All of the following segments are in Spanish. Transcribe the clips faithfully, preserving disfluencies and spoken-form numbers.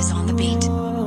is on the beat.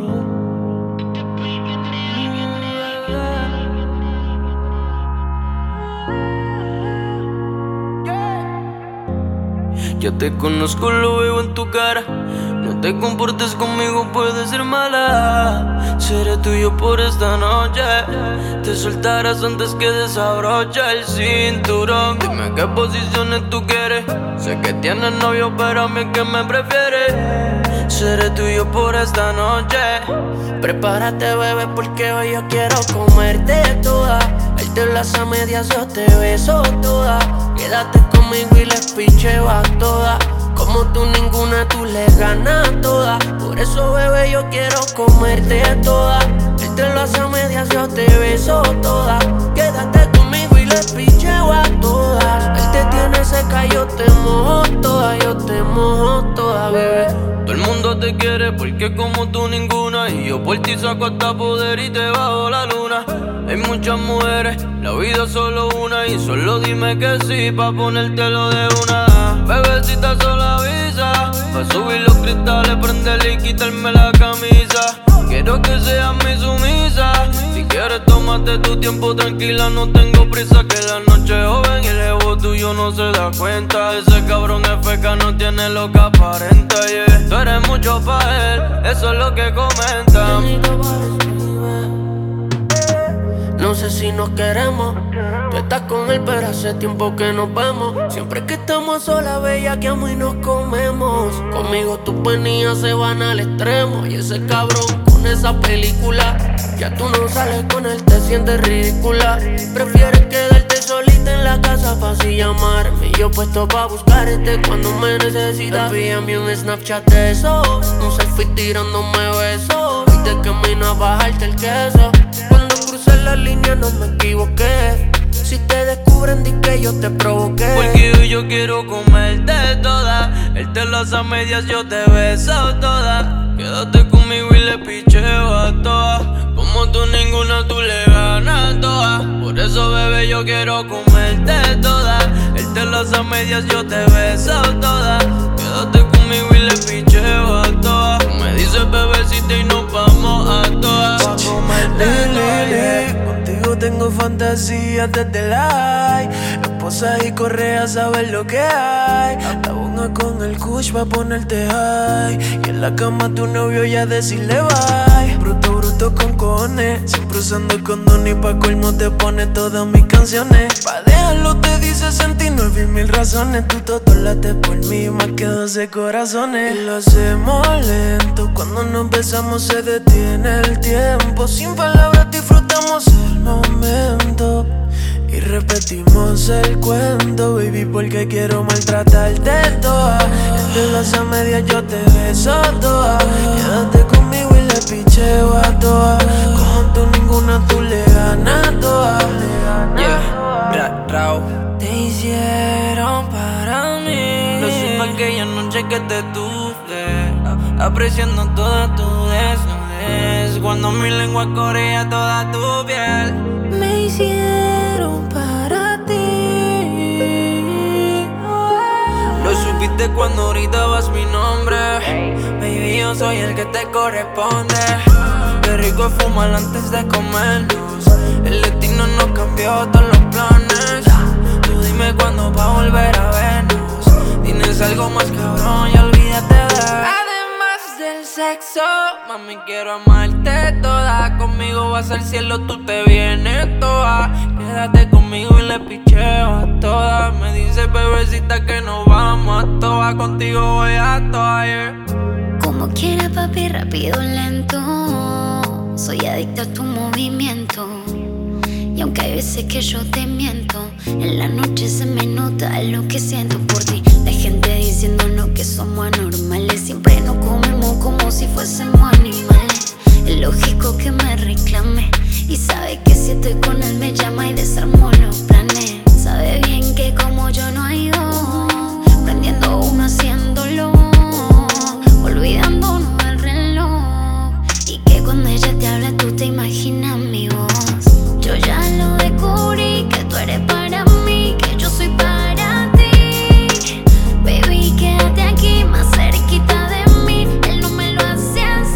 Ya te conozco, lo veo en tu cara. No te comportes conmigo, puedes ser mala. Seré tuyo por esta noche. Te soltarás antes que desabroche el cinturón. Dime qué posiciones tú quieres. Sé que tienes novio, pero a mí es que me prefieres. Seré tuyo por esta noche. Prepárate, bebé, porque hoy yo quiero comerte toda. Él te las a medias, yo te beso toda. Quédate conmigo y les picheo a todas. Como tú ninguna, tú le ganas toda. Por eso, bebé, yo quiero comerte toda. Él te lo hace a medias, yo te beso toda. Quédate conmigo y les picheo a todas. Él te tiene seca, yo te mojo toda. Yo te mojo toda, bebé. Todo el mundo te quiere porque como tú ninguna. Y yo por ti saco hasta poder y te bajo la luna. Hay muchas mujeres, la vida es solo una. Y solo dime que sí pa' ponértelo de una. Bebecita solo avisa. Pa' subir los cristales, prenderle y quitarme la camisa. Quiero que seas mi sumisa. Si quieres tómate tu tiempo tranquila, no tengo prisa. Que la noche es joven y el ego tuyo no se da cuenta. Ese cabrón es feca, no tiene lo que aparenta, yeah. Tú eres mucho pa' él, eso es lo que comentan. No sé si nos queremos. Tú estás con él, pero hace tiempo que nos vemos. Siempre que estamos solas, bellaqueamos y nos comemos. Conmigo tus penías se van al extremo. Y ese cabrón con esa película. Ya tú no sales con él, te sientes ridícula. Prefieres quedarte solita en la casa pa' así llamarme. Y yo puesto pa' buscarte cuando me necesitas. Envíame un Snapchat de eso. Un selfie tirándome besos. Y te camino a bajarte el queso. Cuando crucé la línea no me equivoqué. Si te descubren, di que yo te provoqué. Porque hoy yo quiero comerte toda. Él te las a medias, yo te beso toda. Quédate conmigo y le picheo a todas. Como tú ninguna, tú le ganas todas. Por eso, bebé, yo quiero comerte toda. Él te las a medias, yo te beso toda. Quédate conmigo y le picheo a todas. Tú me dices bebecita y nos vamos a todas. Pa' comerte toda. Contigo tengo fantasías desde la high. Esposas y correas, sabes lo que hay. La bonga con el kush pa' ponerte high. Y en la cama tu novio ya decirle bye. Bruto, bruto con cojones. Siempre usando condón y pa' colmo te pone todas mis canciones. Pa' dejarlo te dice sesenta y nueve mil razones. Tú todo late por mí más que doce corazones. Y lo hacemos lento. Cuando nos besamos se detiene el tiempo. Sin palabras disfrutamos el momento. Y repetimos el cuento, baby, porque quiero maltratarte toda. Entre las a medias yo te beso toda. Quédate conmigo y le picheo a todas. Como tú ninguna, tú le ganas toda. Yeah, ra, rao. Te hicieron para mí. Lo supe aquella noche que te tuve, apreciando toda tu desnudez. Cuando mi lengua corría toda tu piel. Me hicieron para ti. Lo supiste cuando gritabas mi nombre. Baby, yo soy el que te corresponde. Qué rico es fumar antes de comernos. El destino nos cambió todos los planes. Tú dime cuándo va a volver a vernos. Tienes algo más cabrón y olvídate de. Del sexo, mami, quiero amarte toda. Conmigo vas al cielo, tú te vienes toda. Quédate conmigo y le picheo a todas. Me dice bebecita que nos vamos a todas. Contigo voy a todas, yeah. Como quiera, papi, rápido, lento. Soy adicta a tu movimiento. Y aunque hay veces que yo te miento, en la noche se me nota lo que siento por ti. La gente diciéndonos que somos anormales. Siempre nos comemos como si fuésemos animales. Es lógico que me reclame. Y sabe que si estoy con él me llama y desarmo los planes. Sabe bien que como yo no hay dos. Prendiendo uno haciéndolo, olvidándonos del reloj. Y que cuando ella te habla tú te imaginas mi voz. Yo ya lo descubrí, que tú eres para mí, que yo soy para ti. Baby, quédate aquí más cerquita de mí. Él no me lo hace así.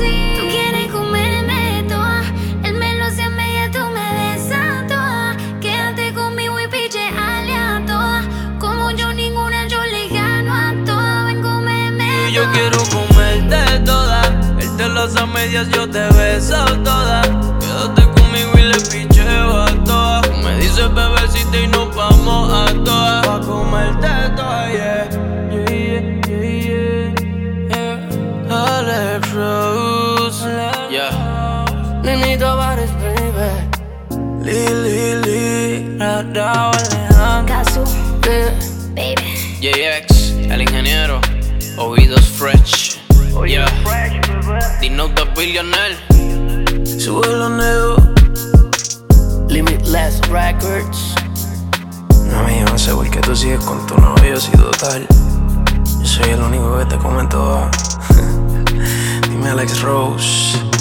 yo quiero comerte toda. Él te las a medias, yo te beso toda. Quédate conmigo y le picheo a todas. Tú me dices bebecita y nos vamos a todas. Pa' comerte toda, yeah. Yeah, yeah, yeah, yeah. Alex Rose, yeah. Nini Tavares, baby. Lili, Lili, Radao, Alejandro. Casu, Yeah. baby. J X, el ingeniero. Oídos fresh, yeah. Dino the billionaire. Sube los negros. Limitless Records. No, yo no sé por qué tú sigues con tu novio, si total. Yo soy el único que te come toda. Dime Alex Rose.